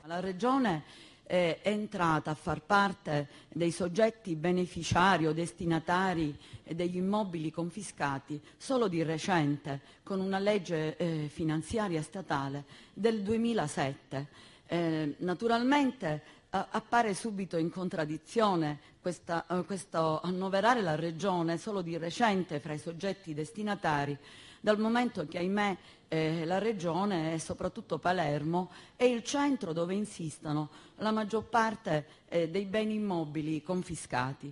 La Regione è entrata a far parte dei soggetti beneficiari o destinatari degli immobili confiscati solo di recente, con una legge finanziaria statale del 2007. Naturalmente appare subito in contraddizione questo annoverare la Regione solo di recente fra i soggetti destinatari, dal momento che, ahimè, la Regione, e soprattutto Palermo, è il centro dove insistono la maggior parte dei beni immobili confiscati.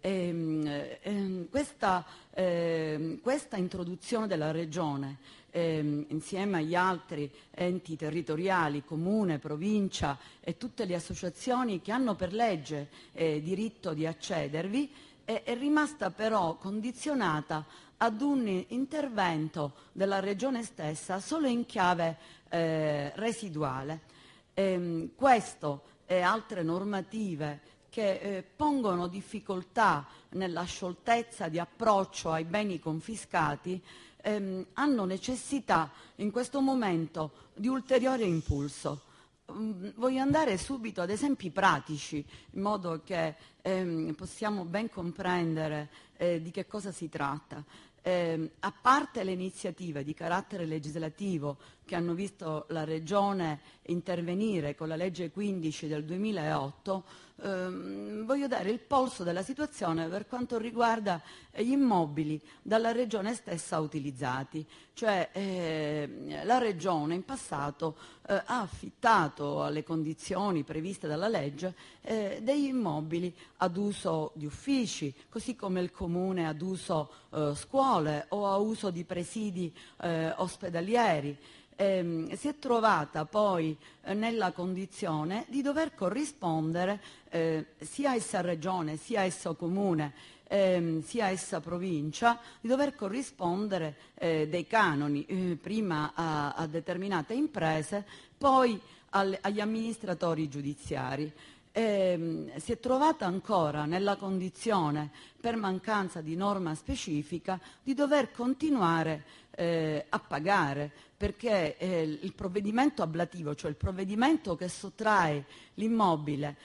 Questa introduzione della Regione, insieme agli altri enti territoriali, comune, provincia e tutte le associazioni che hanno per legge diritto di accedervi, è rimasta però condizionata ad un intervento della Regione stessa solo in chiave residuale. Questo e altre normative che pongono difficoltà nella scioltezza di approccio ai beni confiscati hanno necessità in questo momento di ulteriore impulso. Voglio andare subito ad esempi pratici, in modo che possiamo ben comprendere di che cosa si tratta. A parte le iniziative di carattere legislativo che hanno visto la Regione intervenire con la legge 15 del 2008, voglio dare il polso della situazione per quanto riguarda gli immobili dalla Regione stessa utilizzati. Cioè la Regione in passato ha affittato alle condizioni previste dalla legge degli immobili ad uso di uffici, così come il Comune ad uso scuole o a uso di presidi ospedalieri. Si è trovata poi nella condizione di dover corrispondere sia essa Regione, sia esso Comune, sia essa provincia, di dover corrispondere dei canoni, prima a determinate imprese, poi agli amministratori giudiziari. Si è trovata ancora nella condizione, per mancanza di norma specifica, di dover continuare a pagare, perché il provvedimento ablativo, cioè il provvedimento che sottrae l'immobile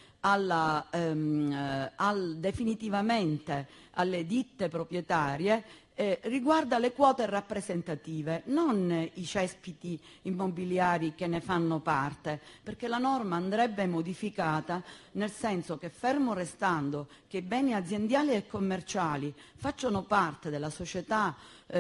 definitivamente alle ditte proprietarie, riguarda le quote rappresentative, non i cespiti immobiliari che ne fanno parte, perché la norma andrebbe modificata nel senso che, fermo restando che i beni aziendali e commerciali facciano parte della società,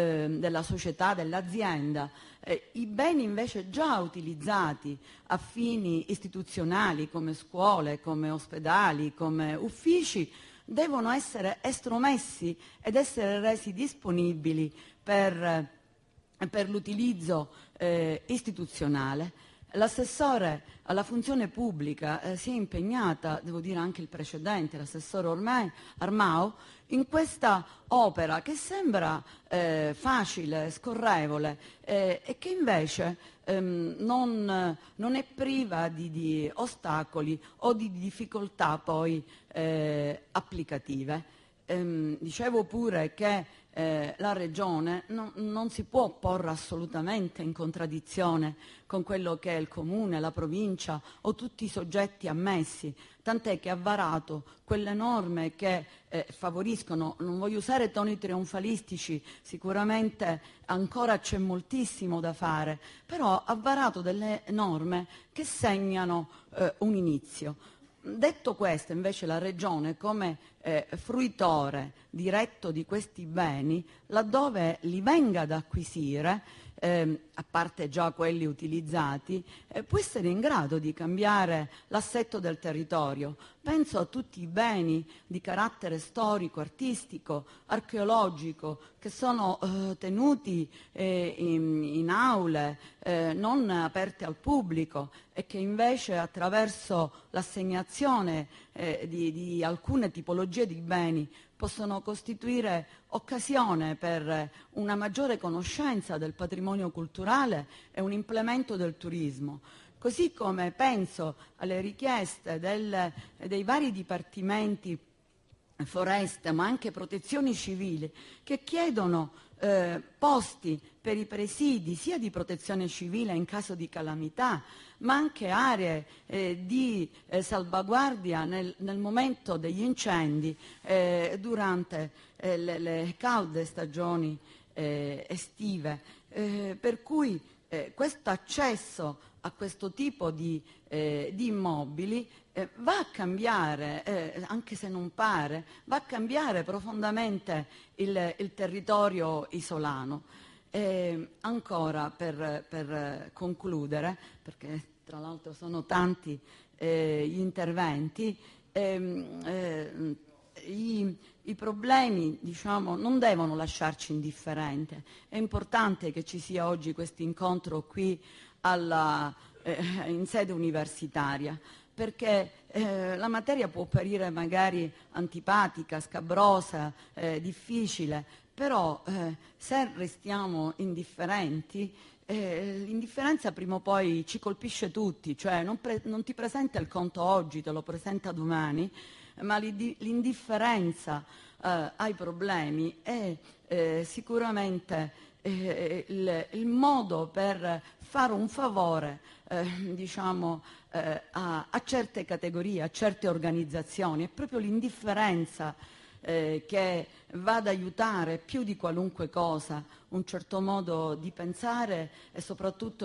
dell'azienda, i beni invece già utilizzati a fini istituzionali come scuole, come ospedali, come uffici, devono essere estromessi ed essere resi disponibili per l'utilizzo istituzionale. L'assessore alla funzione pubblica si è impegnata, devo dire anche il precedente, l'assessore Armao, in questa opera che sembra facile, scorrevole e che invece non è priva di ostacoli o di difficoltà poi applicative. Dicevo pure che la Regione non si può porre assolutamente in contraddizione con quello che è il Comune, la Provincia o tutti i soggetti ammessi, tant'è che ha varato quelle norme che favoriscono, non voglio usare toni trionfalistici, sicuramente ancora c'è moltissimo da fare, però ha varato delle norme che segnano un inizio. Detto questo, invece, la Regione come fruitore diretto di questi beni, laddove li venga ad acquisire, a parte già quelli utilizzati, può essere in grado di cambiare l'assetto del territorio. Penso a tutti i beni di carattere storico, artistico, archeologico, che sono tenuti in aule non aperte al pubblico e che invece, attraverso l'assegnazione di alcune tipologie di beni, possono costituire occasione per una maggiore conoscenza del patrimonio culturale e un implemento del turismo. Così come penso alle richieste dei vari dipartimenti foreste, ma anche protezioni civili, che chiedono posti per i presidi sia di protezione civile in caso di calamità, ma anche aree di salvaguardia nel momento degli incendi durante le calde stagioni estive. Per cui questo accesso a questo tipo di immobili va a cambiare, anche se non pare, va a cambiare profondamente il territorio isolano. Ancora per concludere, perché tra l'altro sono tanti gli interventi, i problemi, diciamo, non devono lasciarci indifferenti. È importante che ci sia oggi questo incontro qui in sede universitaria, perché la materia può apparire magari antipatica, scabrosa, difficile, però se restiamo indifferenti, l'indifferenza prima o poi ci colpisce tutti, cioè non ti presenta il conto oggi, te lo presenta domani, ma l'indifferenza ai problemi è sicuramente il modo per fare un favore diciamo, a certe categorie, a certe organizzazioni. È proprio l'indifferenza che va ad aiutare più di qualunque cosa un certo modo di pensare e soprattutto